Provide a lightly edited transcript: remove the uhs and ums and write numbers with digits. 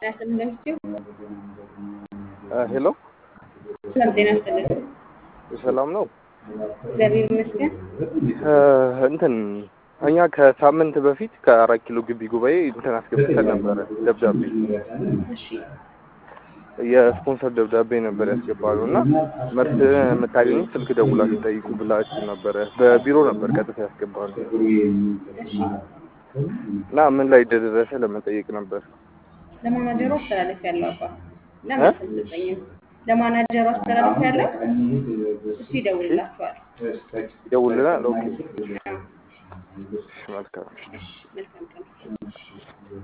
ያስተምራችሁ ሄሎ ሰላም ጤና ይስጥልኝ። ሰላም ነው። እግዚአብሔር ይመስገን። እንትን እኛ ከሳምንት በፊት ከ4 ኪሎ ግቢ ጉባኤ እንትን አስገብተን ነበረ ደብዳቤ እሺ የስፖንሰር ደብዳቤ ነበር ያስገባነው እና መልስ የምታገኙት ስልክ ደውላችሁ ጠይቁ ብላችሁ ነበረ። በቢሮ ነበር ቀጥታ ያስገባነው እሺ እና ምን ላይ እንደደረሰ ለመጠየቅ ነበር። ለማናጀሩ አስተላለፍ ያለው አባ ለምን ተሰጠኝም ለማናጀሩ አስተላለፍ ያለው እሱ ይደውልላችኋል። ይደውልልናል። ኦኬ መልካም መልካም ቀን